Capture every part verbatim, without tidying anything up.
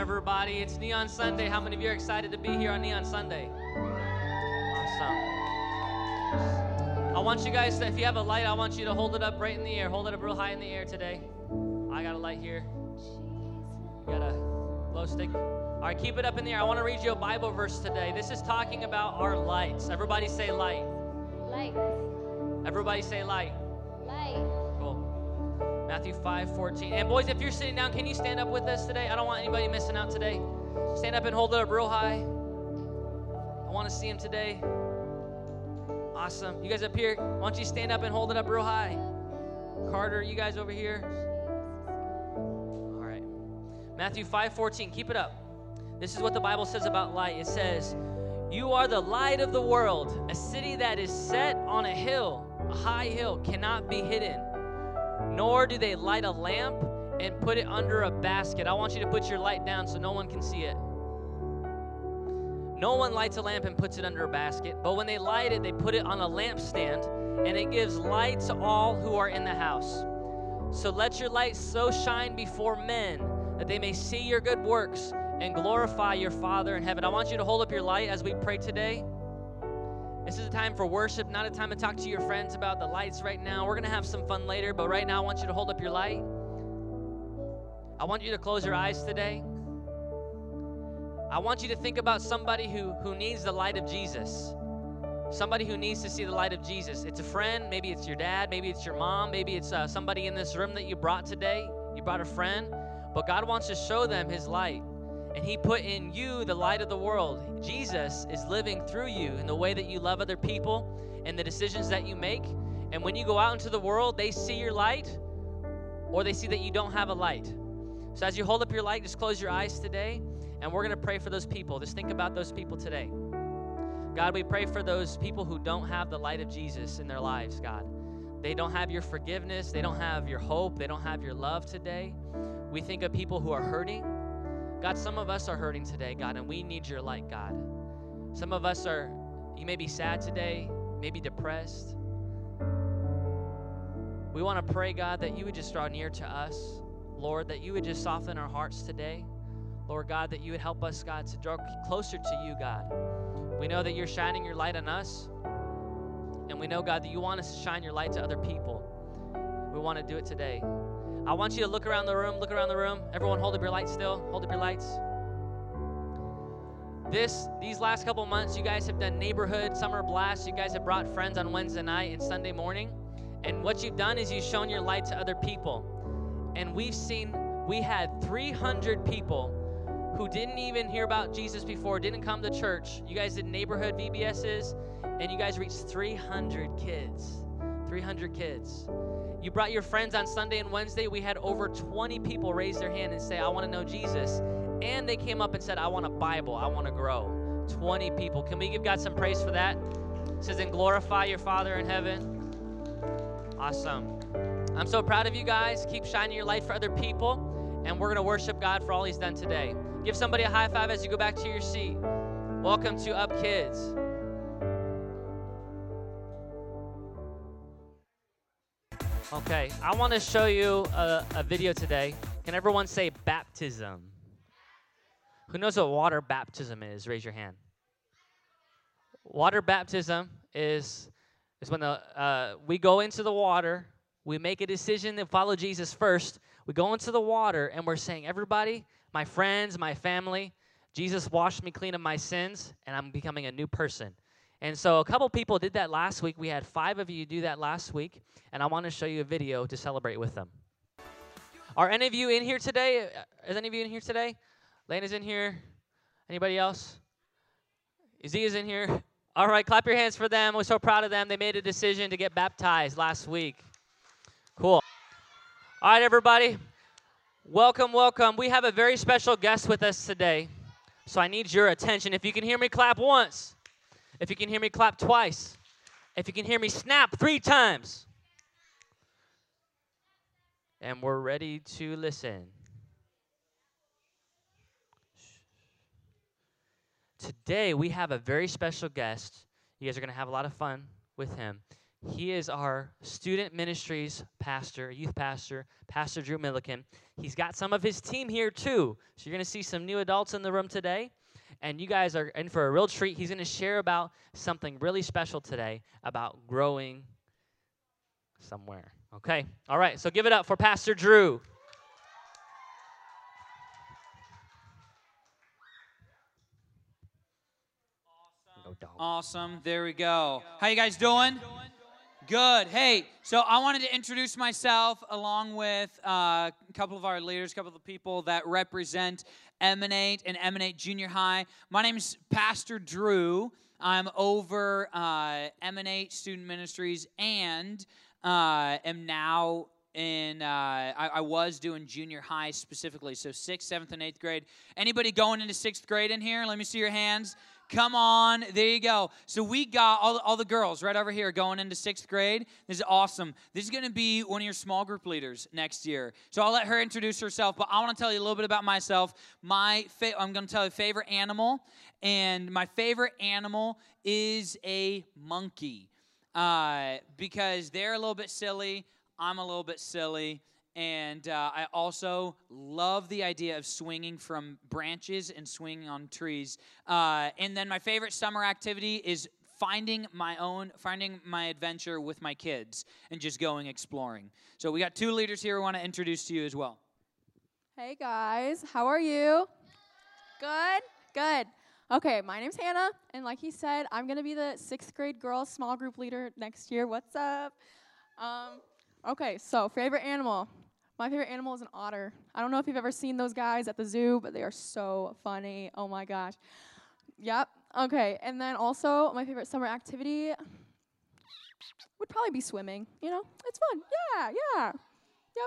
everybody. It's Neon Sunday. How many of you are excited to be here on Neon Sunday? Awesome. I want you guys to, if you have a light, I want you to hold it up right in the air. Hold it up real high in the air today. I got a light here. You got a glow stick? All right, keep it up in the air. I want to read you a Bible verse today. This is talking about our lights. Everybody say light. Light. Everybody say light. Light. Cool. Matthew five fourteen. And boys, if you're sitting down, can you stand up with us today? I don't want anybody missing out today. Stand up and hold it up real high. I want to see him today. Awesome. You guys up here, why don't you stand up and hold it up real high? Carter, you guys over here. All right. Matthew five fourteen. Keep it up. This is what the Bible says about light. It says, "You are the light of the world. A city that is set on a hill, a high hill, cannot be hidden. Nor do they light a lamp and put it under a basket." I want you to put your light down so no one can see it. No one lights a lamp and puts it under a basket, but when they light it, they put it on a lampstand, and it gives light to all who are in the house. So let your light so shine before men that they may see your good works and glorify your Father in heaven. I want you to hold up your light as we pray today. This is a time for worship, not a time to talk to your friends about the lights right now. We're going to have some fun later, but right now I want you to hold up your light. I want you to close your eyes today. I want you to think about somebody who, who needs the light of Jesus. Somebody who needs to see the light of Jesus. It's a friend. Maybe it's your dad. Maybe it's your mom. Maybe it's uh, somebody in this room that you brought today. You brought a friend. But God wants to show them his light. And he put in you the light of the world. Jesus is living through you in the way that you love other people and the decisions that you make. And when you go out into the world, they see your light or they see that you don't have a light. So as you hold up your light, just close your eyes today. And we're going to pray for those people. Just think about those people today. God, we pray for those people who don't have the light of Jesus in their lives, God. They don't have your forgiveness. They don't have your hope. They don't have your love today. We think of people who are hurting. God, some of us are hurting today, God, and we need your light, God. Some of us are, you may be sad today, maybe depressed. We want to pray, God, that you would just draw near to us. Lord, that you would just soften our hearts today. Lord God, that you would help us, God, to draw closer to you, God. We know that you're shining your light on us. And we know, God, that you want us to shine your light to other people. We want to do it today. I want you to look around the room, look around the room. Everyone hold up your lights still. Hold up your lights. This, these last couple months, you guys have done neighborhood summer blasts. You guys have brought friends on Wednesday night and Sunday morning. And what you've done is you've shown your light to other people. And we've seen, we had three hundred people who didn't even hear about Jesus before, didn't come to church. You guys did neighborhood V B S's, and you guys reached three hundred kids. three hundred kids. You brought your friends on Sunday and Wednesday. We had over twenty people raise their hand and say, I want to know Jesus. And they came up and said, I want a Bible. I want to grow. twenty people. Can we give God some praise for that? It says, and glorify your Father in heaven. Awesome. I'm so proud of you guys. Keep shining your light for other people. And we're going to worship God for all he's done today. Give somebody a high five as you go back to your seat. Welcome to Up Kids. Okay, I want to show you a, a video today. Can everyone say baptism? Who knows what water baptism is? Raise your hand. Water baptism is, is when the, uh, we go into the water, we make a decision to follow Jesus first. We go into the water, and we're saying, everybody, my friends, my family, Jesus washed me clean of my sins, and I'm becoming a new person. And so a couple people did that last week. We had five of you do that last week, and I want to show you a video to celebrate with them. Are any of you in here today? Is any of you in here today? Lena's in here. Anybody else? Zia's in here. All right, clap your hands for them. We're so proud of them. They made a decision to get baptized last week. Cool. All right, everybody. Welcome, welcome. We have a very special guest with us today, so I need your attention. If you can hear me, clap once. If you can hear me, clap twice. If you can hear me, snap three times. And we're ready to listen. Today, we have a very special guest. You guys are going to have a lot of fun with him. He is our student ministries pastor, youth pastor, Pastor Drew Milliken. He's got some of his team here too. So you're going to see some new adults in the room today. And you guys are in for a real treat. He's going to share about something really special today about growing somewhere. Okay? All right. So give it up for Pastor Drew. Awesome. Awesome. There we go. How you guys doing? Good. Hey, so I wanted to introduce myself along with uh, a couple of our leaders, a couple of the people that represent Emanate and Emanate Junior High. My name is Pastor Drew. I'm over uh, Emanate Student Ministries and uh, am now in, uh, I, I was doing junior high specifically, so sixth, seventh, and eighth grade. Anybody going into sixth grade in here? Let me see your hands. Come on, there you go. So we got all, all the girls right over here going into sixth grade. This is awesome. This is going to be one of your small group leaders next year. So I'll let her introduce herself, but I want to tell you a little bit about myself. My fa- I'm going to tell you favorite animal, and my favorite animal is a monkey uh, because they're a little bit silly. I'm a little bit silly. And uh, I also love the idea of swinging from branches and swinging on trees. Uh, and then my favorite summer activity is finding my own, finding my adventure with my kids and just going exploring. So we got two leaders here we want to introduce to you as well. Hey guys, how are you? Good? Good. Okay, my name's Hannah, and like he said, I'm going to be the sixth grade girls small group leader next year. What's up? Um, okay, so favorite animal. My favorite animal is an otter. I don't know if you've ever seen those guys at the zoo, but they are so funny. Oh my gosh. Yep. Okay, and then also my favorite summer activity would probably be swimming. You know, it's fun. Yeah, yeah. Yep.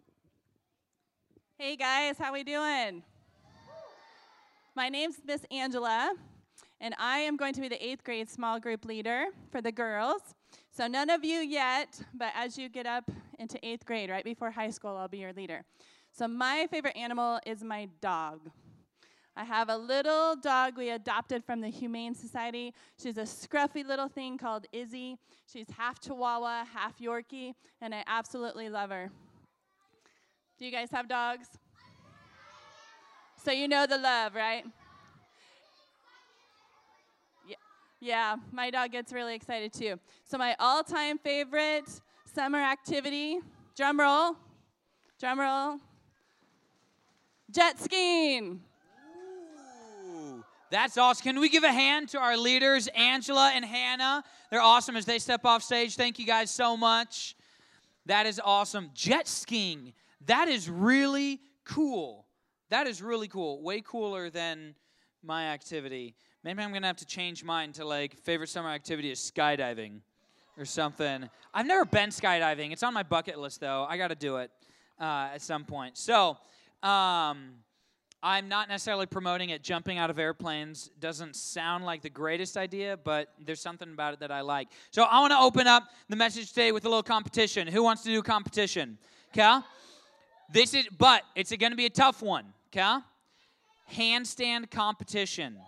Hey guys, how we doing? My name's Miss Angela, and I am going to be the eighth grade small group leader for the girls. So none of you yet, but as you get up into eighth grade, right before high school, I'll be your leader. So my favorite animal is my dog. I have a little dog we adopted from the Humane Society. She's a scruffy little thing called Izzy. She's half Chihuahua, half Yorkie, and I absolutely love her. Do you guys have dogs? So you know the love, right? Yeah, my dog gets really excited too. So my all-time favorite summer activity, drum roll, drum roll, jet skiing. Ooh, that's awesome. Can we give a hand to our leaders, Angela and Hannah? They're awesome as they step off stage. Thank you guys so much. That is awesome. Jet skiing, that is really cool. That is really cool. Way cooler than my activity. Maybe I'm going to have to change mine to, like, favorite summer activity is skydiving or something. I've never been skydiving. It's on my bucket list, though. I got to do it uh, at some point. So um, I'm not necessarily promoting it. Jumping out of airplanes doesn't sound like the greatest idea, but there's something about it that I like. So I want to open up the message today with a little competition. Who wants to do competition? Okay? This is, but it's going to be a tough one. Okay? Handstand competition.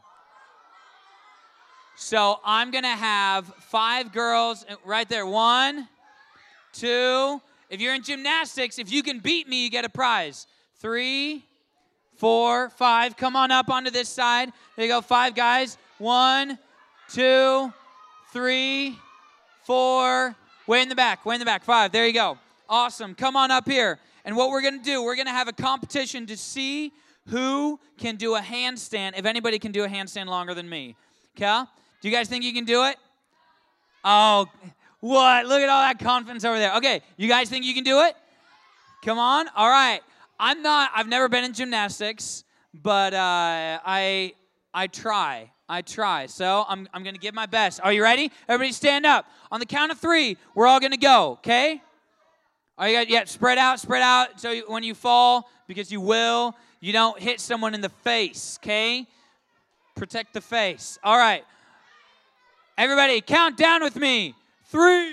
So I'm going to have five girls right there. One, two. If you're in gymnastics, if you can beat me, you get a prize. Three, four, five. Come on up onto this side. There you go. Five guys. One, two, three, four. Way in the back. Way in the back. Five. There you go. Awesome. Come on up here. And what we're going to do, we're going to have a competition to see who can do a handstand, if anybody can do a handstand longer than me. Okay? Do you guys think you can do it? Oh, what? Look at all that confidence over there. Okay, you guys think you can do it? Come on. All right. I'm not, I've never been in gymnastics, but uh, I I try. I try. So I'm, I'm going to give my best. Are you ready? Everybody stand up. On the count of three, we're all going to go, okay? Are you guys, yeah, spread out, spread out. So you, when you fall, because you will, you don't hit someone in the face, okay? Protect the face. All right. Everybody, count down with me. Three.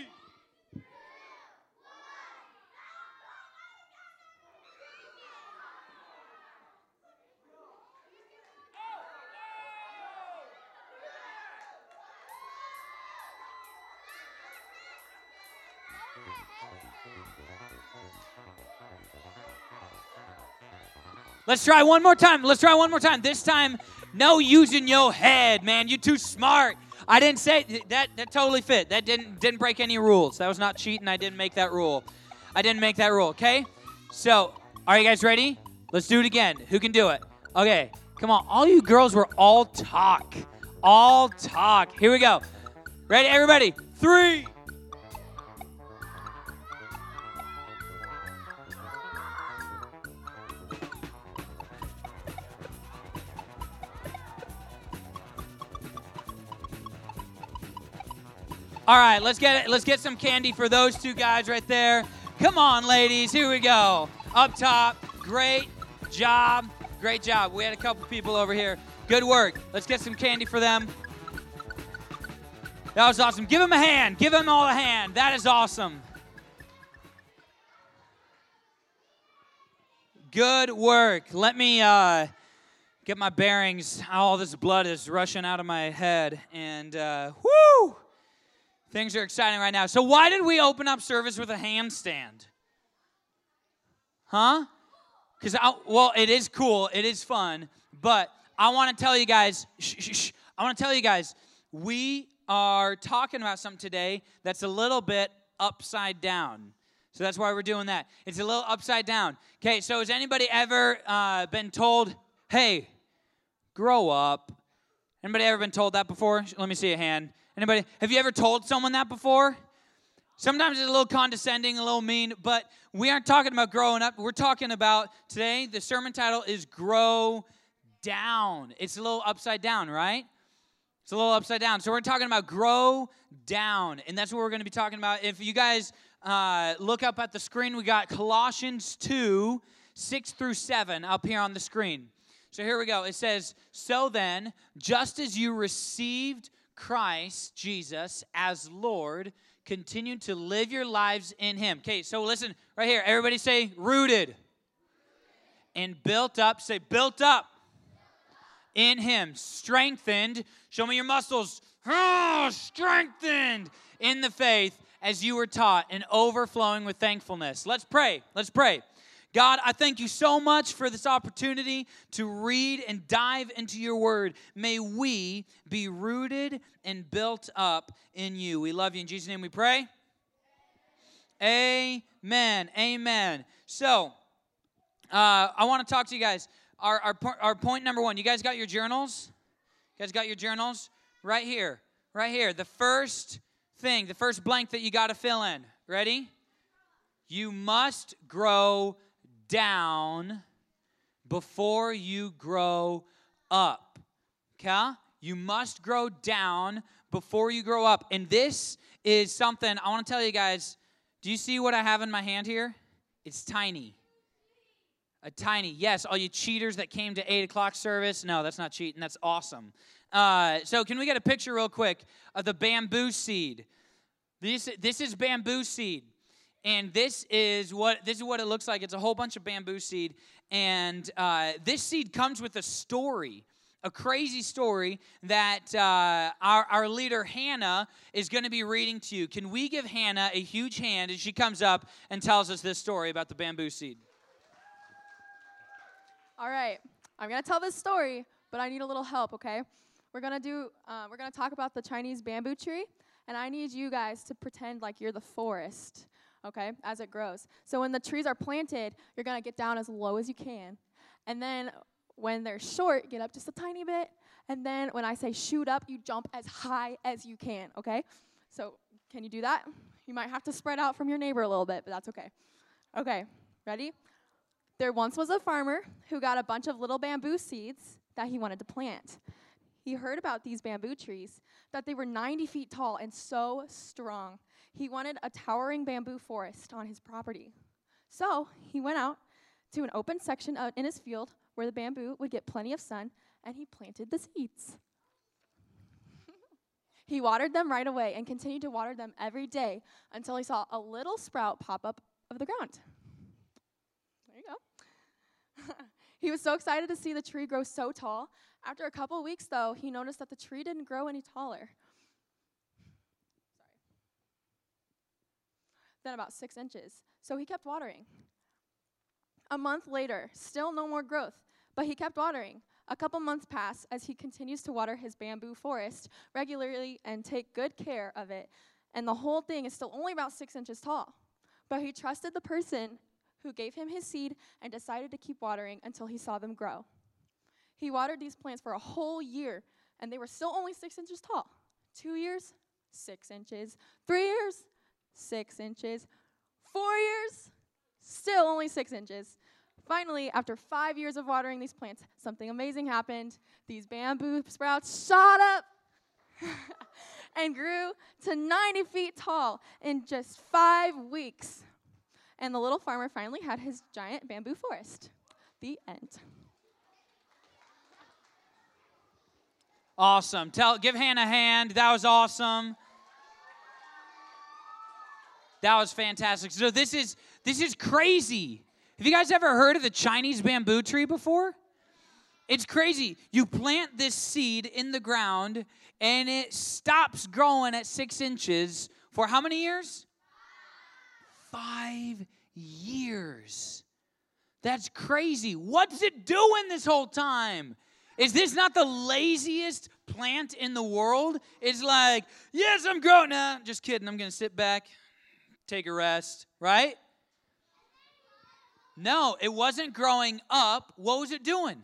Let's try one more time. Let's try one more time. This time, no using your head, man. You're too smart. I didn't say that. That totally fit. That didn't didn't break any rules. That was not cheating. I didn't make that rule. I didn't make that rule. Okay. So, are you guys ready? Let's do it again. Who can do it? Okay. Come on. All you girls were all talk. All talk. Here we go. Ready, everybody? Three. All right, let's get it. Let's get some candy for those two guys right there. Come on, ladies. Here we go. Up top. Great job. Great job. We had a couple people over here. Good work. Let's get some candy for them. That was awesome. Give them a hand. Give them all a hand. That is awesome. Good work. Let me uh, get my bearings. All this blood is rushing out of my head. And uh, whoo! Things are exciting right now. So why did we open up service with a handstand? Huh? Because, well, it is cool. It is fun. But I want to tell you guys, shh, shh, shh. I want to tell you guys, we are talking about something today that's a little bit upside down. So that's why we're doing that. It's a little upside down. Okay, so has anybody ever uh, been told, hey, grow up? Anybody ever been told that before? Let me see a hand. Anybody? Have you ever told someone that before? Sometimes it's a little condescending, a little mean, but we aren't talking about growing up. We're talking about today, the sermon title is Grow Down. It's a little upside down, right? It's a little upside down. So we're talking about grow down, and that's what we're going to be talking about. If you guys uh, look up at the screen, we got Colossians two, six through seven up here on the screen. So here we go. It says, so then, just as you received Christ Jesus as Lord, continue to live your lives in him. Okay, so listen right here. Everybody say rooted. And built up. Say built up. In him. Strengthened. Show me your muscles. Oh, strengthened in the faith as you were taught and overflowing with thankfulness. Let's pray. Let's pray. God, I thank you so much for this opportunity to read and dive into your word. May we be rooted and built up in you. We love you. In Jesus' name we pray. Amen. Amen. So, uh, I want to talk to you guys. Our, our, our point number one. You guys got your journals? You guys got your journals? Right here. Right here. The first thing, the first blank that you got to fill in. Ready? You must grow down before you grow up. Okay? You must grow down before you grow up. And this is something I want to tell you guys. Do you see what I have in my hand here? It's tiny. A tiny. Yes, all you cheaters that came to eight o'clock service. No, that's not cheating. That's awesome. Uh, so can we get a picture real quick of the bamboo seed? This, this is bamboo seed. And this is what this is what it looks like. It's a whole bunch of bamboo seed. And uh, this seed comes with a story, a crazy story that uh, our, our leader, Hannah, is going to be reading to you. Can we give Hannah a huge hand as she comes up and tells us this story about the bamboo seed? All right. I'm going to tell this story, but I need a little help, okay? We're going to do, uh, we're going to talk about the Chinese bamboo tree, and I need you guys to pretend like you're the forest. Okay, as it grows. So when the trees are planted, you're going to get down as low as you can. And then when they're short, get up just a tiny bit. And then when I say shoot up, you jump as high as you can, okay? So can you do that? You might have to spread out from your neighbor a little bit, but that's okay. Okay, ready? There once was a farmer who got a bunch of little bamboo seeds that he wanted to plant. He heard about these bamboo trees, that they were ninety feet tall and so strong. He wanted a towering bamboo forest on his property. So he went out to an open section out in his field where the bamboo would get plenty of sun, and he planted the seeds. He watered them right away and continued to water them every day until he saw a little sprout pop up of the ground. There you go. He was so excited to see the tree grow so tall. After a couple weeks, though, he noticed that the tree didn't grow any taller. than about six inches. So he kept watering. A month later, still no more growth, but he kept watering. A couple months pass as he continues to water his bamboo forest regularly and take good care of it. And the whole thing is still only about six inches tall. But he trusted the person who gave him his seed and decided to keep watering until he saw them grow. He watered these plants for a whole year, and they were still only six inches tall. Two years, six inches. Three years, six inches. Four years, still only six inches. Finally, after five years of watering these plants, something amazing happened. These bamboo sprouts shot up and grew to ninety feet tall in just five weeks. And the little farmer finally had his giant bamboo forest. The end. Awesome. Tell, give Hannah a hand. That was awesome. That was fantastic. So this is this is crazy. Have you guys ever heard of the Chinese bamboo tree before? It's crazy. You plant this seed in the ground, and it stops growing at six inches for how many years? Five years. That's crazy. What's it doing this whole time? Is this not the laziest plant in the world? It's like, yes, I'm growing. Nah, just kidding. I'm going to sit back, take a rest, right? No, it wasn't growing up. What was it doing?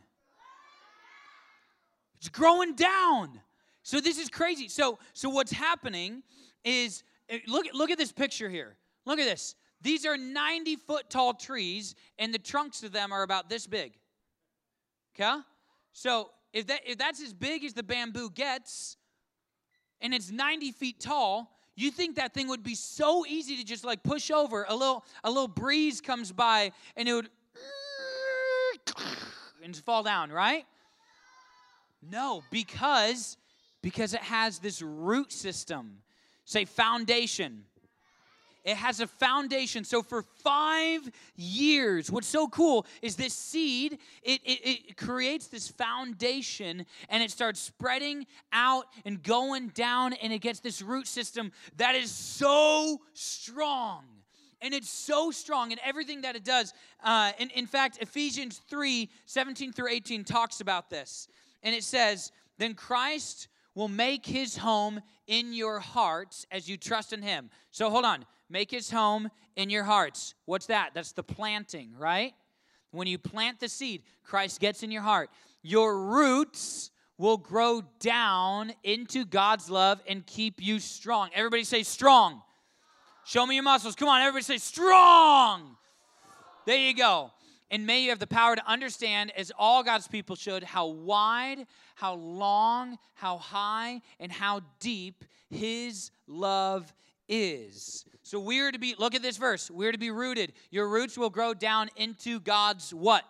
It's growing down. So this is crazy. So, so what's happening is, look, look at this picture here. Look at this. These are ninety foot tall trees, and the trunks of them are about this big. Okay? So if that if that's as big as the bamboo gets, and it's ninety feet tall, you think that thing would be so easy to just like push over. A little a little breeze comes by, and it would and fall down, right? No, because because it has this root system. Say foundation. It has a foundation. So for five years, what's so cool is this seed, it, it, it creates this foundation, and it starts spreading out and going down, and it gets this root system that is so strong. And it's so strong in everything that it does. Uh, in, in fact, Ephesians three, seventeen through eighteen talks about this. And it says, then Christ will make his home in your hearts as you trust in him. So hold on. Make his home in your hearts. What's that? That's the planting, right? When you plant the seed, Christ gets in your heart. Your roots will grow down into God's love and keep you strong. Everybody say strong. Show me your muscles. Come on, everybody say strong. There you go. And may you have the power to understand, as all God's people should, how wide, how long, how high, and how deep his love is. So we are to be, look at this verse, we're to be rooted. Your roots will grow down into God's what?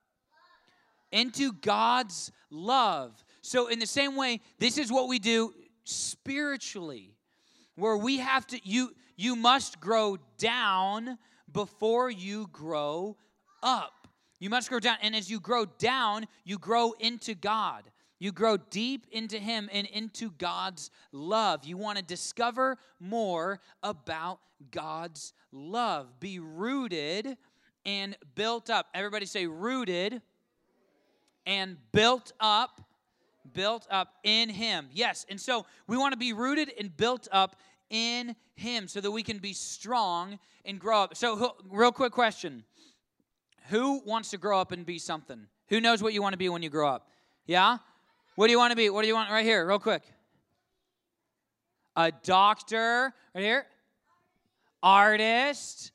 Into God's love. So in the same way, this is what we do spiritually, where we have to, you, you must grow down before you grow up. You must grow down, and as you grow down, you grow into God. You grow deep into him and into God's love. You want to discover more about God's love. Be rooted and built up. Everybody say rooted and built up. Built up in him. Yes, and so we want to be rooted and built up in him so that we can be strong and grow up. So real quick question. Who wants to grow up and be something? Who knows what you want to be when you grow up? Yeah? What do you want to be? What do you want right here, real quick? A doctor, right here. Artist.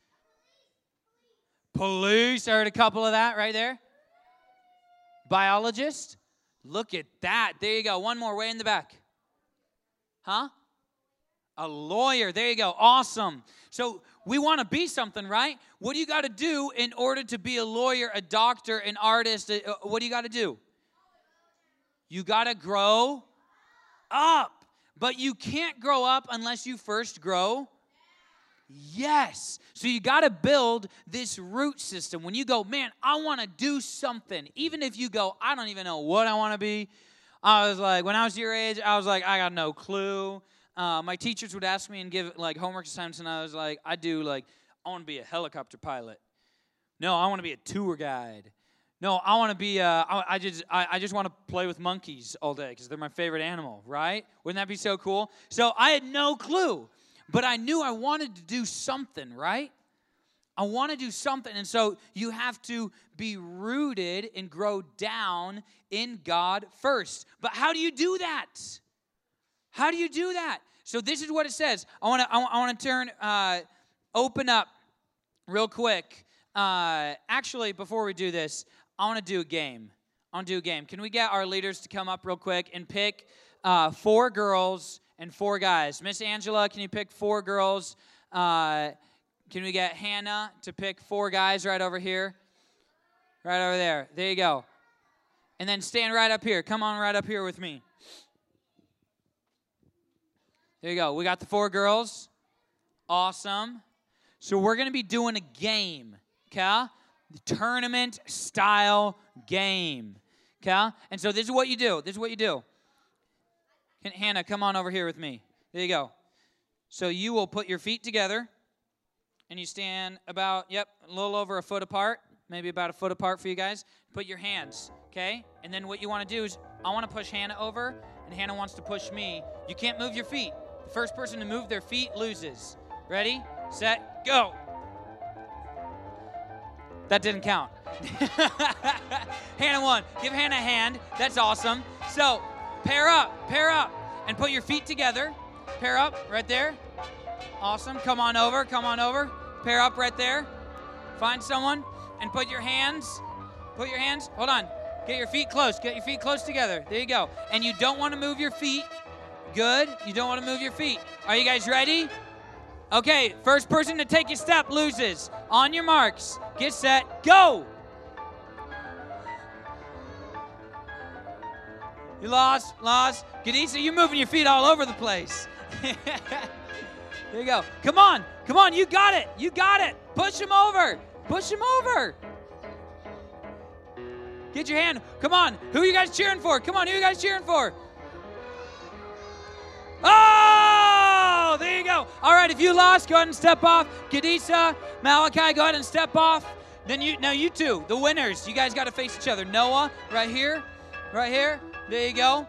Police, I heard a couple of that right there. Biologist. Look at that. There you go. One more way in the back. Huh? A lawyer. There you go. Awesome. So we want to be something, right? What do you got to do in order to be a lawyer, a doctor, an artist? What do you got to do? You got to grow up. But you can't grow up unless you first grow. Yes. So you got to build this root system. When you go, man, I want to do something. Even if you go, I don't even know what I want to be. I was like, when I was your age, I was like, I got no clue. uh, my teachers would ask me and give like homework assignments, and I was like, I do like, I want to be a helicopter pilot. No, I want to be a tour guide. No, I want to be, uh, I, I just I, I just want to play with monkeys all day because they're my favorite animal, right? Wouldn't that be so cool? So I had no clue, but I knew I wanted to do something, right? I want to do something. And so you have to be rooted and grow down in God first. But how do you do that? How do you do that? So this is what it says. I want to I want to turn, uh, open up real quick. Uh, actually, before we do this, I want to do a game. I want to do a game. Can we get our leaders to come up real quick and pick uh, four girls and four guys? Miss Angela, can you pick four girls? Uh, can we get Hannah to pick four guys right over here? Right over there. There you go. And then stand right up here. Come on right up here with me. There you go. We got the four girls. Awesome. So we're going to be doing a game, okay? The tournament-style game, okay? And so this is what you do. This is what you do. Can, Hannah, come on over here with me. There you go. So you will put your feet together, and you stand about, yep, a little over a foot apart, maybe about a foot apart for you guys. Put your hands, okay? And then what you want to do is I want to push Hannah over, and Hannah wants to push me. You can't move your feet. The first person to move their feet loses. Ready, set, go. That didn't count. Hannah won. Give Hannah a hand. That's awesome. So, pair up, pair up, and put your feet together. Pair up right there. Awesome. Come on over, come on over. Pair up right there. Find someone and put your hands, put your hands, hold on. Get your feet close. Get your feet close together. There you go. And you don't want to move your feet. Good. You don't want to move your feet. Are you guys ready? Okay, first person to take a step loses. On your marks, get set, go! You lost, lost. Gadisa, you're moving your feet all over the place. There you go. Come on, come on, you got it, you got it. Push him over, push him over. Get your hand, come on. Who are you guys cheering for? Come on, who are you guys cheering for? Oh, there you go. All right, if you lost, go ahead and step off. Gadisa, Malachi, go ahead and step off. Then you, now you two, the winners, you guys got to face each other. Noah, right here, right here. There you go.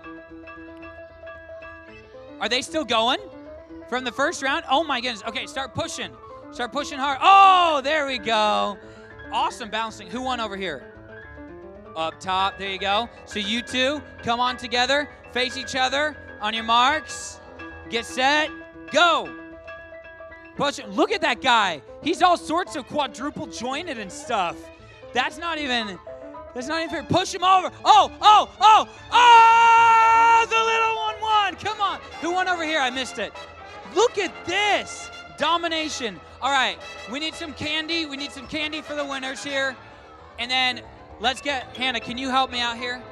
Are they still going from the first round? Oh my goodness. Okay, start pushing. Start pushing hard. Oh, there we go. Awesome bouncing. Who won over here? Up top. There you go. So you two, come on together. Face each other. On your marks. Get set. Go. Push it. Look at that guy. He's all sorts of quadruple jointed and stuff. That's not even, that's not even fair. Push him over. Oh, oh, oh, oh, the little one won. Come on. Who won over here? I missed it. Look at this. Domination. All right. We need some candy. We need some candy for the winners here. And then let's get, Hannah, can you help me out here?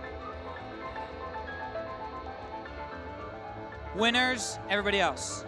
Winners, everybody else.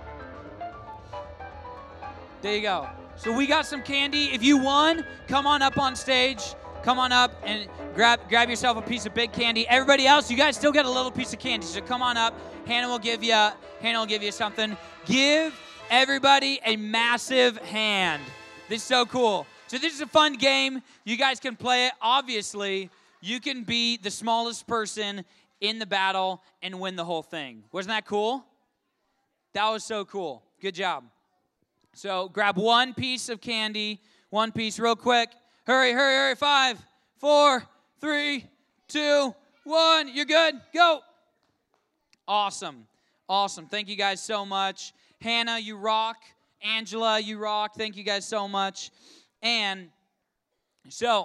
There you go. So we got some candy. If you won, come on up on stage. Come on up and grab grab yourself a piece of big candy. Everybody else, you guys still get a little piece of candy. So come on up. Hannah will give you Hannah will give you something. Give everybody a massive hand. This is so cool. So this is a fun game. You guys can play it. Obviously, you can be the smallest person in the battle and win the whole thing. Wasn't that cool? That was so cool. Good job. So grab one piece of candy, one piece real quick. Hurry, hurry, hurry. Five, four, three, two, one. You're good. Go. Awesome. Awesome. Thank you guys so much. Hannah, you rock. Angela, you rock. Thank you guys so much. And so,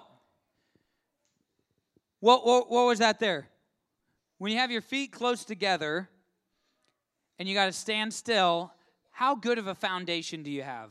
what, what, what was that there? When you have your feet close together and you got to stand still, how good of a foundation do you have?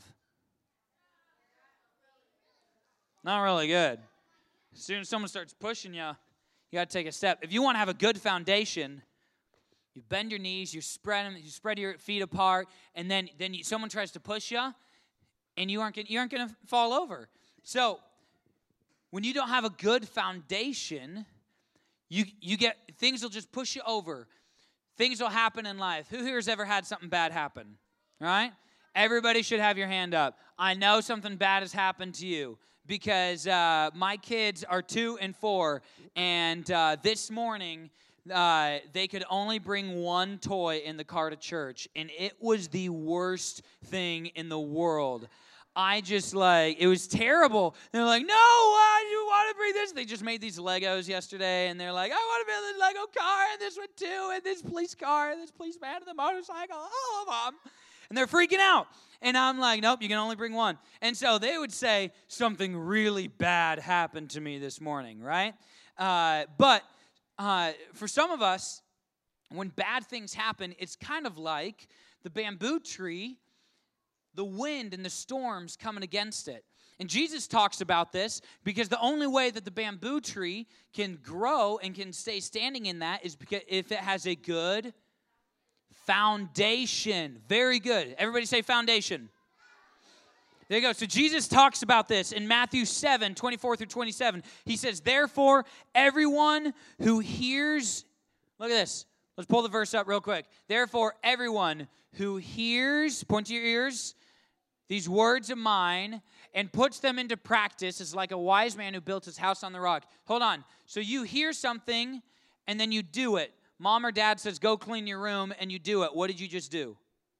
Not really good. As soon as someone starts pushing you, you got to take a step. If you want to have a good foundation, you bend your knees, you spread them, you spread your feet apart, and then then you, someone tries to push you, and you aren't you aren't going to fall over. So when you don't have a good foundation, you you get things will just push you over. things will happen in life. Who here has ever had something bad happen? Right? Everybody should have your hand up. I know something bad has happened to you because uh, my kids are two and four, and uh, this morning uh, they could only bring one toy in the car to church, and it was the worst thing in the world. I just like, it was terrible. They're like, no, why do you want to bring this? They just made these Legos yesterday, and they're like, I want to build this Lego car, and this one too, and this police car, and this policeman, and the motorcycle, all of them. And they're freaking out. And I'm like, nope, you can only bring one. And so they would say, something really bad happened to me this morning, right? Uh, but uh, for some of us, when bad things happen, it's kind of like the bamboo tree, the wind and the storms coming against it. And Jesus talks about this because the only way that the bamboo tree can grow and can stay standing in that is because if it has a good foundation. Very good. Everybody say foundation. There you go. So Jesus talks about this in Matthew seven, twenty-four through twenty-seven. He says, therefore, everyone who hears, look at this. Let's pull the verse up real quick. Therefore, everyone who hears, point to your ears, these words of mine, and puts them into practice is like a wise man who built his house on the rock. Hold on. So you hear something, and then you do it. Mom or dad says, go clean your room, and you do it. What did you just do?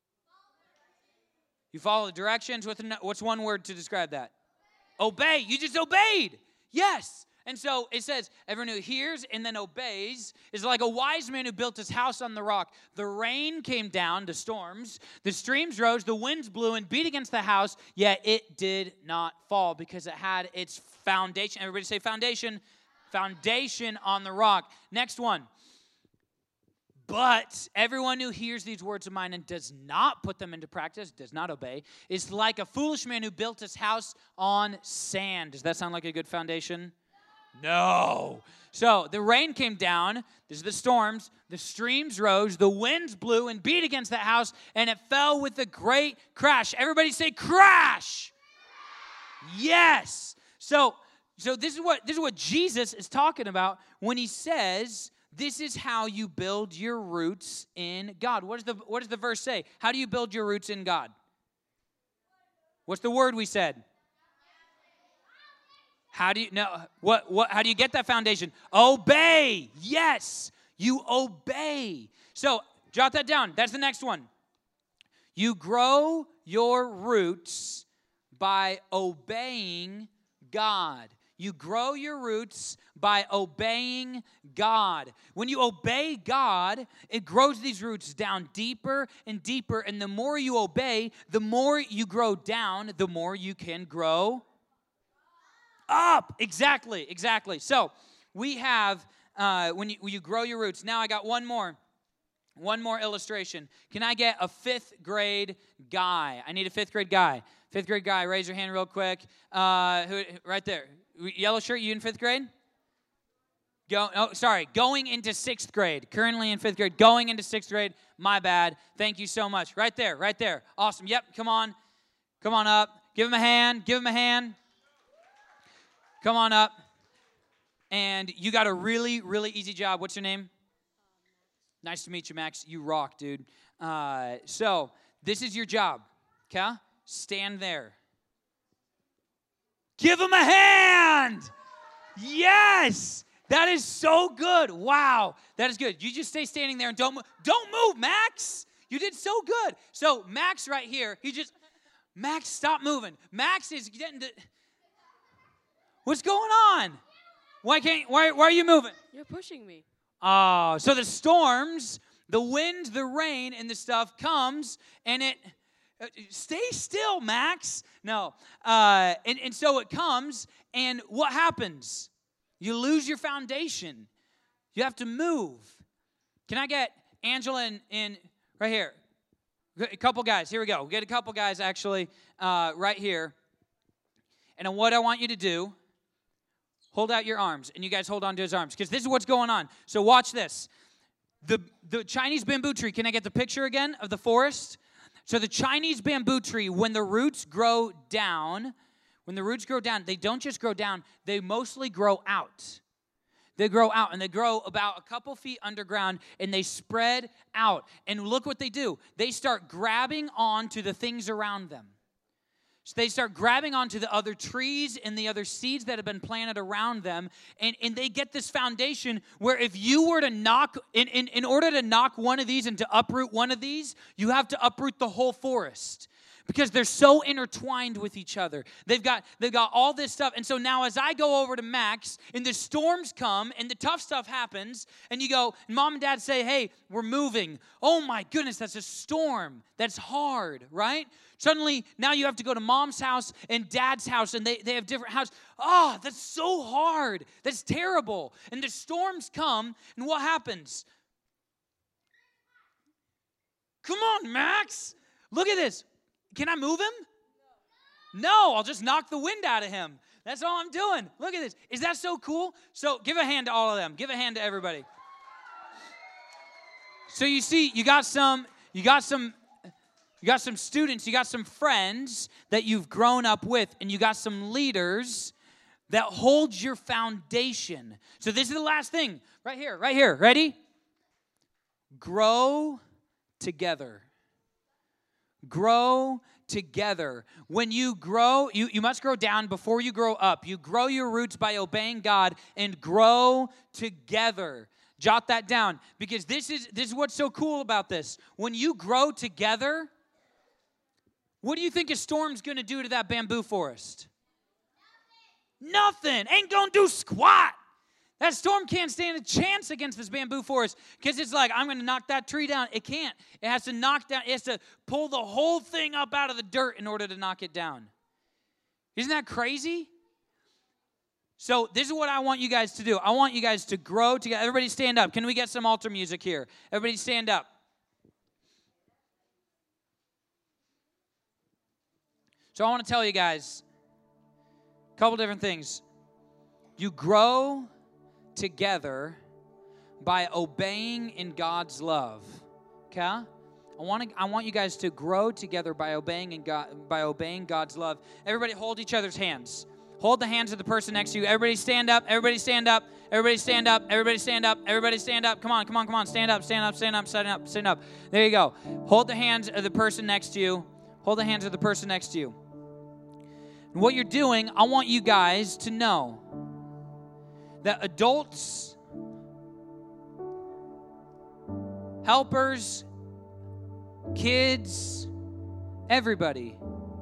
You follow the directions. What's one word to describe that? Obey. You just obeyed. Yes. And so it says, everyone who hears and then obeys is like a wise man who built his house on the rock. The rain came down, the storms, the streams rose, the winds blew and beat against the house, yet it did not fall because it had its foundation. Everybody say foundation. Foundation on the rock. Next one. But everyone who hears these words of mine and does not put them into practice, does not obey, is like a foolish man who built his house on sand. Does that sound like a good foundation? No. So the rain came down. This is the storms. The streams rose. The winds blew and beat against that house, and it fell with a great crash. Everybody say crash. Yes. So, so this is what this is what Jesus is talking about when he says, this is how you build your roots in God. What does the, what does the verse say? How do you build your roots in God? What's the word we said? How do you no what what how do you get that foundation? Obey. Yes. You obey. So jot that down. That's the next one. You grow your roots by obeying God. You grow your roots by obeying God. When you obey God, it grows these roots down deeper and deeper. And the more you obey, the more you grow down, the more you can grow up. Exactly, exactly. So we have, uh, when, you, when you grow your roots. Now I got one more. One more illustration. Can I get a fifth grade guy? I need a fifth grade guy. Fifth grade guy, raise your hand real quick. Uh, who, right there. Yellow shirt, you in fifth grade? Go, oh, sorry, going into sixth grade. Currently in fifth grade, going into sixth grade. My bad. Thank you so much. Right there, right there. Awesome. Yep, come on. Come on up. Give him a hand. Give him a hand. Come on up. And you got a really, really easy job. What's your name? Nice to meet you, Max. You rock, dude. Uh, so this is your job, okay? Stand there. Give him a hand. Yes. That is so good. Wow. That is good. You just stay standing there and don't move. Don't move, Max. You did so good. So Max right here, he just, Max, stop moving. Max is getting to, what's going on? Why can't, why, why are you moving? You're pushing me. Oh, so the storms, the wind, the rain, and the stuff comes, and it, uh, stay still, Max. No. Uh, and, and so it comes, and what happens? You lose your foundation. You have to move. Can I get Angela in, in right here? A couple guys. Here we go. We'll get a couple guys, actually, uh, right here. And what I want you to do, hold out your arms, and you guys hold on to his arms, because this is what's going on. So watch this. The, the Chinese bamboo tree, can I get the picture again of the forest? So the Chinese bamboo tree, when the roots grow down, when the roots grow down, they don't just grow down, they mostly grow out. They grow out, and they grow about a couple feet underground, and they spread out. And look what they do. They start grabbing on to the things around them. So they start grabbing onto the other trees and the other seeds that have been planted around them, and, and they get this foundation where if you were to knock, in, in, in order to knock one of these and to uproot one of these, you have to uproot the whole forest. Because they're so intertwined with each other. They've got, they've got all this stuff. And so now as I go over to Max, and the storms come, and the tough stuff happens, and you go, and mom and dad say, hey, we're moving. Oh my goodness, that's a storm. That's hard, right? Suddenly, now you have to go to mom's house and dad's house, and they, they have different houses. Oh, that's so hard. That's terrible. And the storms come, and what happens? Come on, Max. Look at this. Can I move him? No, I'll just knock the wind out of him. That's all I'm doing. Look at this. Is that so cool? So give a hand to all of them. Give a hand to everybody. So you see, you got some, you got some, you got some students, you got some friends that you've grown up with, and you got some leaders that hold your foundation. So this is the last thing. Right here, right here. Ready? Grow together. Grow together. When you grow, you, you must grow down before you grow up. You grow your roots by obeying God and grow together. Jot that down, because this is this is what's so cool about this. When you grow together, what do you think a storm's going to do to that bamboo forest? Nothing. Ain't going to do squat. That storm can't stand a chance against this bamboo forest because it's like, I'm going to knock that tree down. It can't. It has to knock down. It has to pull the whole thing up out of the dirt in order to knock it down. Isn't that crazy? So this is what I want you guys to do. I want you guys to grow together. Everybody stand up. Can we get some altar music here? Everybody stand up. So I want to tell you guys a couple different things. You grow together by obeying in God's love. Okay? I want to I want you guys to grow together by obeying in God by obeying God's love. Everybody hold each other's hands. Hold the hands of the person next to you. Everybody stand up. Everybody stand up. Everybody stand up. Everybody stand up. Everybody stand up. Come on, come on, come on. Stand up, stand up, stand up, stand up, stand up. There you go. Hold the hands of the person next to you. Hold the hands of the person next to you. And what you're doing, I want you guys to know that adults, helpers, kids, everybody,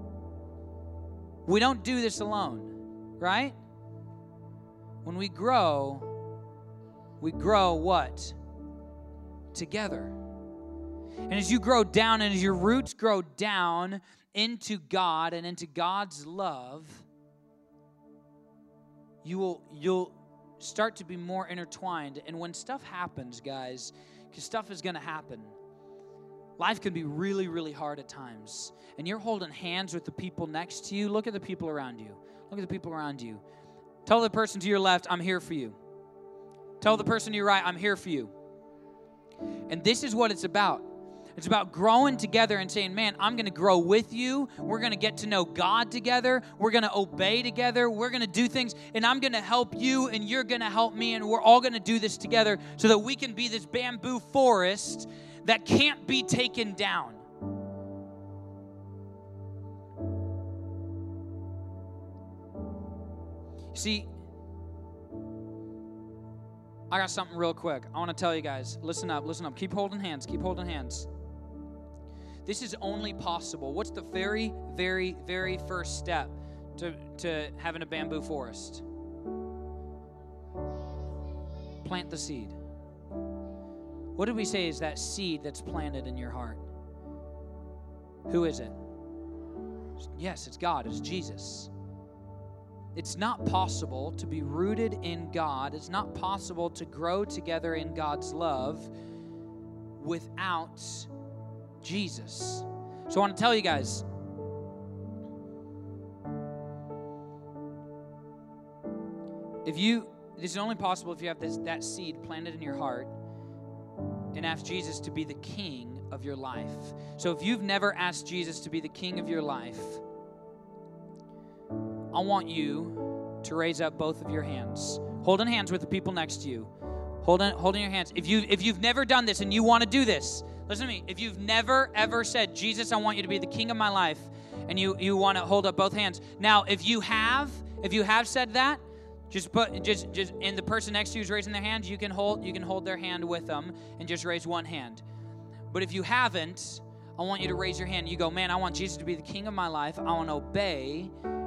we don't do this alone, right? When we grow, we grow what? Together. And as you grow down, and as your roots grow down into God and into God's love, you will, you'll, start to be more intertwined. And when stuff happens, guys, because stuff is going to happen, life can be really, really hard at times. And you're holding hands with the people next to you. Look at the people around you. Look at the people around you. Tell the person to your left, I'm here for you. Tell the person to your right, I'm here for you. And this is what it's about. It's about growing together and saying, man, I'm going to grow with you. We're going to get to know God together. We're going to obey together. We're going to do things, and I'm going to help you, and you're going to help me, and we're all going to do this together so that we can be this bamboo forest that can't be taken down. See, I got something real quick. I want to tell you guys, listen up, listen up. Keep holding hands, keep holding hands. This is only possible. What's the very, very, very first step to, to having a bamboo forest? Plant the seed. What did we say is that seed that's planted in your heart? Who is it? Yes, it's God. It's Jesus. It's not possible to be rooted in God. It's not possible to grow together in God's love without Jesus. So I want to tell you guys, if you, this is only possible if you have this, that seed planted in your heart and ask Jesus to be the king of your life. So if you've never asked Jesus to be the king of your life, I want you to raise up both of your hands holding hands with the people next to you. Holding, holding your hands. If, you, if you've never done this and you want to do this, listen to me. If you've never, ever said, Jesus, I want you to be the king of my life, and you, you want to hold up both hands. Now, if you have, if you have said that, just put, just, just, and the person next to you is raising their hand, you can hold, you can hold their hand with them and just raise one hand. But if you haven't, I want you to raise your hand. You go, man, I want Jesus to be the king of my life. I want to obey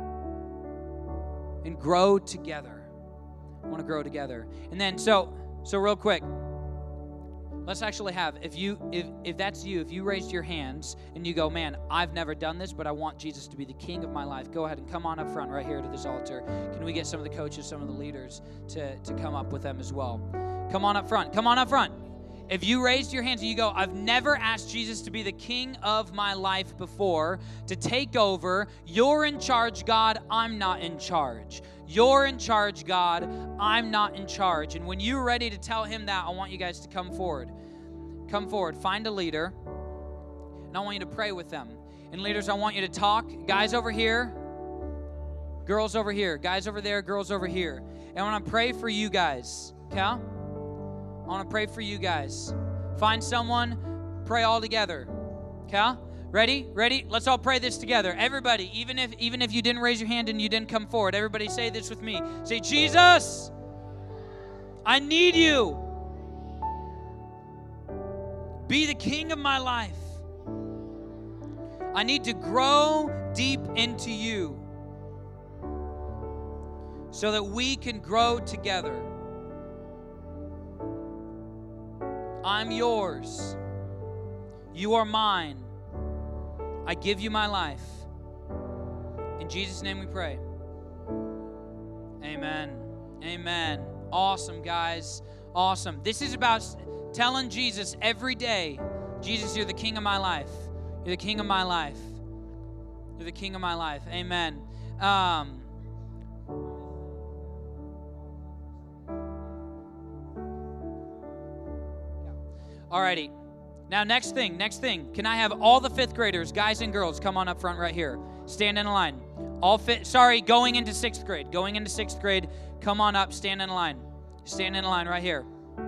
and grow together. I want to grow together. And then, so, so real quick, let's actually have, if you, if, if that's you, if you raised your hands and you go, man, I've never done this, but I want Jesus to be the king of my life, go ahead and come on up front right here to this altar. Can we get some of the coaches, some of the leaders to, to come up with them as well? Come on up front. Come on up front. If you raised your hands and you go, I've never asked Jesus to be the king of my life before, to take over, you're in charge, God, I'm not in charge. You're in charge, God, I'm not in charge. And when you're ready to tell him that, I want you guys to come forward. Come forward, find a leader, and I want you to pray with them. And leaders, I want you to talk. Guys over here, girls over here, guys over there, girls over here. And I want to pray for you guys, okay? I want to pray for you guys. Find someone, pray all together. Okay? Ready? Ready? Let's all pray this together. Everybody, even if even if you didn't raise your hand and you didn't come forward, everybody say this with me. Say, Jesus, I need you. Be the king of my life. I need to grow deep into you so that we can grow together. I'm yours. You are mine. I give you my life. In Jesus' name we pray. Amen. Amen. Awesome, guys. Awesome. This is about telling Jesus every day, Jesus, you're the king of my life. You're the king of my life. You're the king of my life. Amen. Um... Alrighty. Now, next thing, next thing. Can I have all the fifth graders, guys and girls, come on up front right here. Stand in a line. All fit, sorry, going into sixth grade. Going into sixth grade, come on up, stand in a line. Stand in a line right here.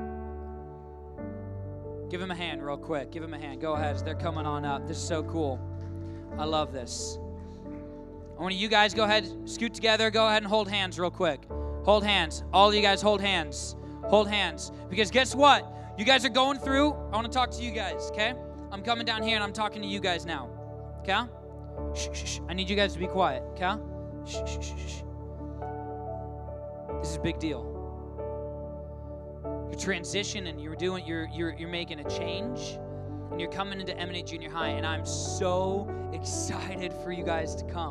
Give them a hand real quick. Give them a hand. Go ahead as they're coming on up. This is so cool. I love this. I want you guys go ahead, scoot together, go ahead and hold hands real quick. Hold hands. All of you guys hold hands. Hold hands. Because guess what? You guys are going through, I want to talk to you guys, okay? I'm coming down here and I'm talking to you guys now, okay? Shh, shh, shh. I need you guys to be quiet, okay? Shh, shh, shh, shh. This is a big deal. You're transitioning, you're doing, you're, you're, you're making a change, and you're coming into Emanate Junior High, and I'm so excited for you guys to come.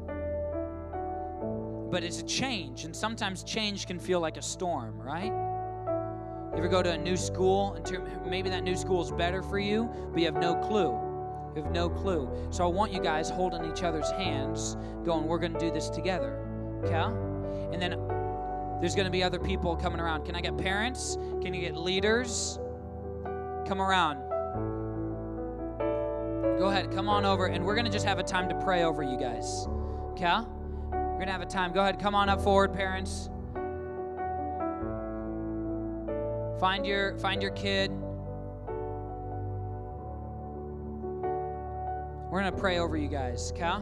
But it's a change, and sometimes change can feel like a storm, right? You ever go to a new school, and maybe that new school is better for you, but you have no clue. You have no clue. So I want you guys holding each other's hands, going, we're going to do this together, okay? And then there's going to be other people coming around. Can I get parents? Can you get leaders? Come around. Go ahead, come on over, and we're going to just have a time to pray over you guys, okay? We're going to have a time. Go ahead, come on up forward, parents. Find your, find your kid. We're going to pray over you guys, okay?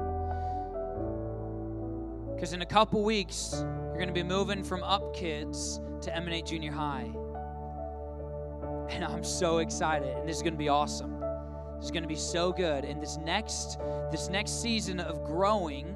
Because in a couple weeks, you're going to be moving from Up Kids to Emanate Junior High. And I'm so excited, and this is going to be awesome. This is going to be so good. And this next, this next season of growing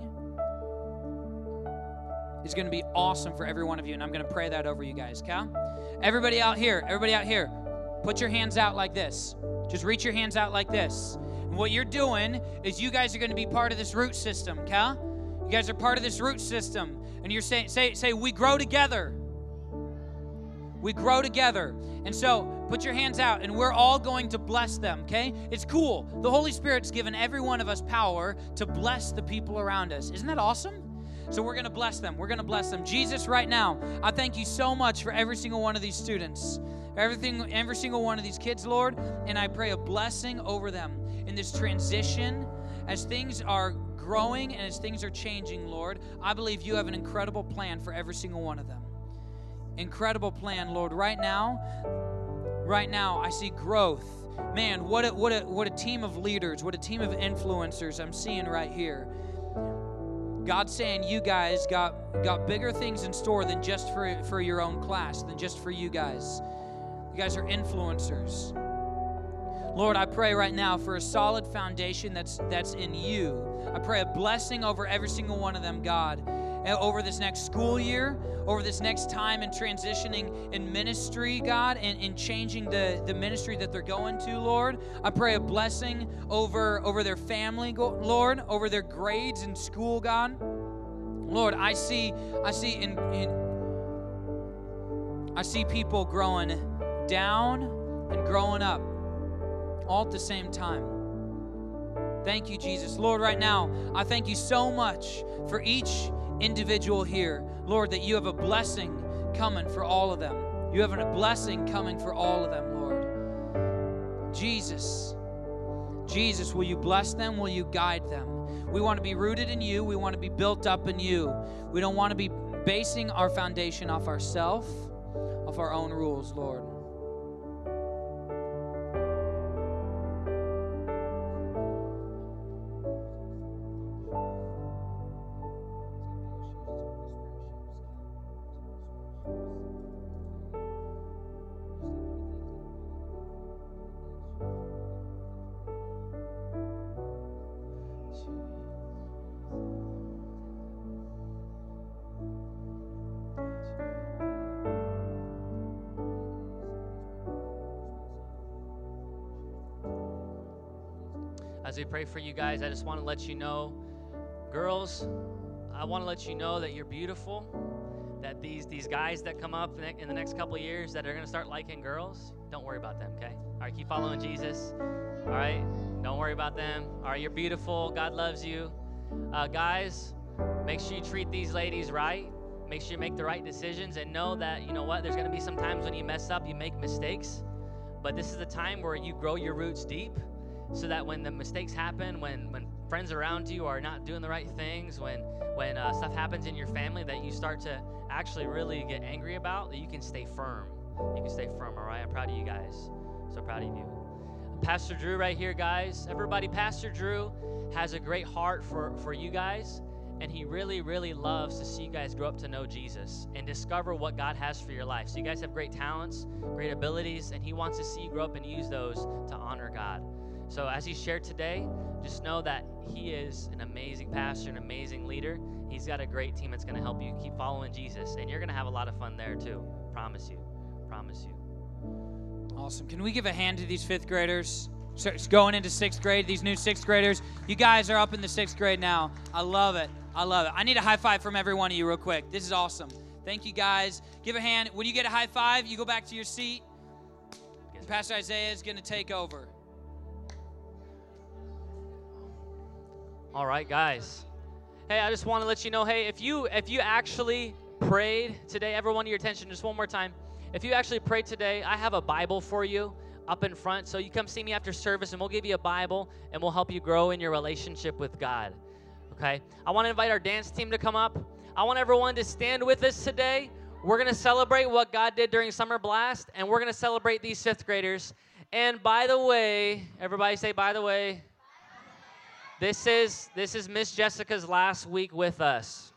is going to be awesome for every one of you, and I'm going to pray that over you guys, okay? Everybody out here, everybody out here, put your hands out like this. Just reach your hands out like this. And what you're doing is you guys are going to be part of this root system, okay? You guys are part of this root system. And you're saying, say, say, we grow together. We grow together. And so put your hands out, and we're all going to bless them, okay? It's cool. The Holy Spirit's given every one of us power to bless the people around us. Isn't that awesome? So we're going to bless them. We're going to bless them. Jesus, right now, I thank you so much for every single one of these students, everything, every single one of these kids, Lord, and I pray a blessing over them in this transition as things are growing and as things are changing, Lord. I believe you have an incredible plan for every single one of them. incredible plan, Lord. Right now, right now, I see growth. Man, what a, what a, what a team of leaders, what a team of influencers I'm seeing right here. God's saying you guys got, got bigger things in store than just for, for your own class, than just for you guys. You guys are influencers. Lord, I pray right now for a solid foundation that's that's in you. I pray a blessing over every single one of them, God, over this next school year, over this next time in transitioning in ministry, God, and in changing the, the ministry that they're going to, Lord. I pray a blessing over, over their family, Lord, over their grades in school, God. Lord, I see, I see in, in I see people growing down and growing up all at the same time. Thank you, Jesus. Lord, right now, I thank you so much for each individual here. Lord, that you have a blessing coming for all of them. You have a blessing coming for all of them, Lord. Jesus, Jesus, will you bless them? Will you guide them? We want to be rooted in you. We want to be built up in you. We don't want to be basing our foundation off ourselves, off our own rules, Lord. As we pray for you guys, I just want to let you know, girls, I want to let you know that you're beautiful, that these these guys that come up in the next couple of years that are going to start liking girls, don't worry about them, okay? All right, keep following Jesus, all right? Don't worry about them. All right, you're beautiful. God loves you. Uh, guys, make sure you treat these ladies right. Make sure you make the right decisions and know that, you know what, there's going to be some times when you mess up, you make mistakes, but this is the time where you grow your roots deep, so that when the mistakes happen, when, when friends around you are not doing the right things, when when uh, stuff happens in your family that you start to actually really get angry about, that you can stay firm. You can stay firm, all right? I'm proud of you guys. So proud of you. Pastor Drew right here, guys. Everybody, Pastor Drew has a great heart for, for you guys, and he really, really loves to see you guys grow up to know Jesus and discover what God has for your life. So you guys have great talents, great abilities, and he wants to see you grow up and use those to honor God. So as he shared today, just know that he is an amazing pastor, an amazing leader. He's got a great team that's going to help you keep following Jesus, and you're going to have a lot of fun there too. Promise you. Promise you. Awesome. Can we give a hand to these fifth graders? So it's going into sixth grade, these new sixth graders. You guys are up in the sixth grade now. I love it. I love it. I need a high five from every one of you real quick. This is awesome. Thank you, guys. Give a hand. When you get a high five, you go back to your seat. And Pastor Isaiah is going to take over. All right, guys. Hey, I just want to let you know, hey, if you if you actually prayed today, everyone, your attention just one more time. If you actually prayed today, I have a Bible for you up in front. So you come see me after service, and we'll give you a Bible, and we'll help you grow in your relationship with God. Okay? I want to invite our dance team to come up. I want everyone to stand with us today. We're going to celebrate what God did during Summer Blast, and we're going to celebrate these fifth graders. And by the way, everybody say, by the way, this is this is Miss Jessica's last week with us.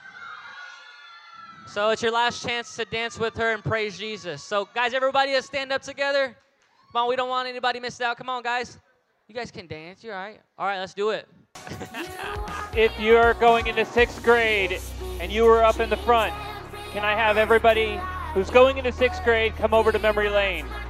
So it's your last chance to dance with her and praise Jesus. So guys, everybody, let's stand up together. Come on, we don't want anybody missed out. Come on, guys. You guys can dance. You're all right. All right, let's do it. If you're going into sixth grade and you were up in the front, can I have everybody who's going into sixth grade come over to memory lane?